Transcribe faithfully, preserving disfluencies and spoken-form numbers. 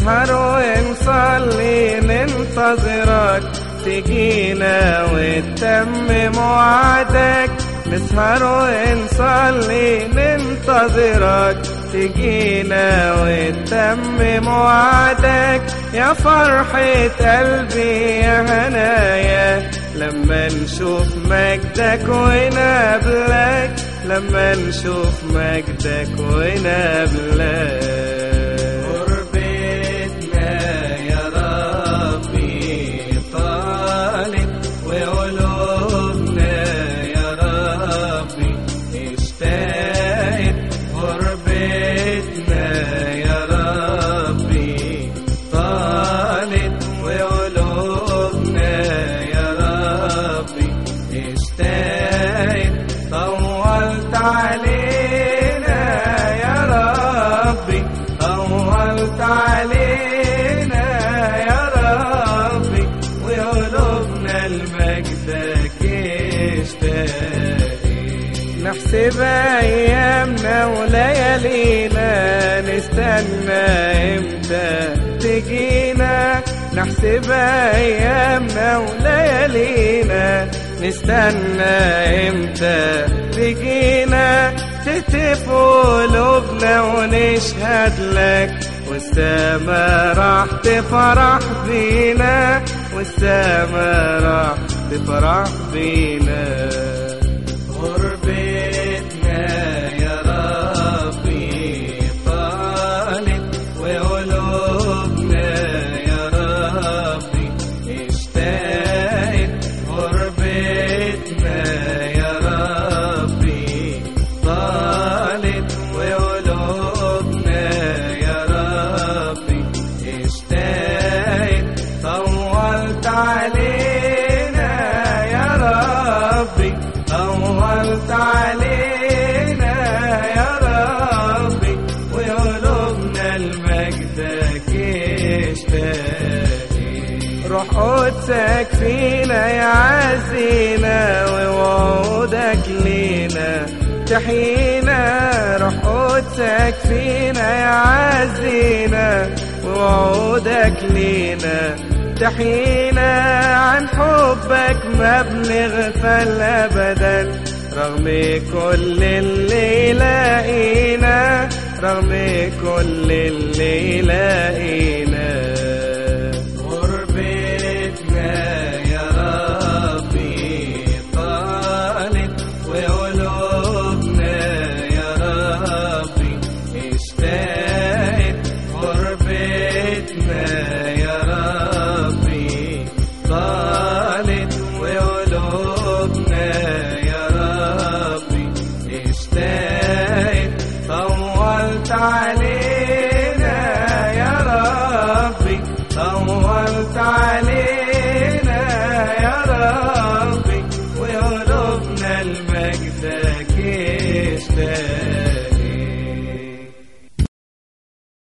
نسهر ونصلي ننتظرك تجينا وتتمم وعدك. نسهر ونصلي ننتظرك تجينا وتتمم وعدك. يا فرحة قلبي يا هنايا لما نشوف مجدك ونقابلك، لما نشوف مجدك ونقابلك. علينا يا ربي طولت علينا يا ربي وقلوبنا لمجدك اشتاقت. نحسب ايامنا وليالينا نستنى امتى تجينا. نحسب ايامنا وليالينا نستنى امتى تجينا. تهتف قلوبنا ونشهد لك والسما راح تفرح بينا، والسما راح تفرح بينا. غربتنا يا ربي طالت وقلوبنا يا ربي اشتاقت. غربتنا يا ربي طالت وقلوبنا يا ربي اشتاقت. طولت علينا يا ربي طولت علينا يا ربي وقلوبنا لمجدك اشتاقت. روح قدسك فينا يعزينا ووعودك لينا تحيينا. روح قدسك فينا يعزينا ووعودك لينا تحيينا. عن حبك ما بنغفل أبدا رغم كل اللي لاقينا، رغم كل اللي لاقينا. غربتنا يا ربي طالت وقلوبنا يا ربي اشتاقت. غربتنا يا ربي طالت وقلوبنا يا ربي اشتاقت. طولت علينا يا ربي طولت علينا يا ربي وقلوبنا لمجدك اشتاقت.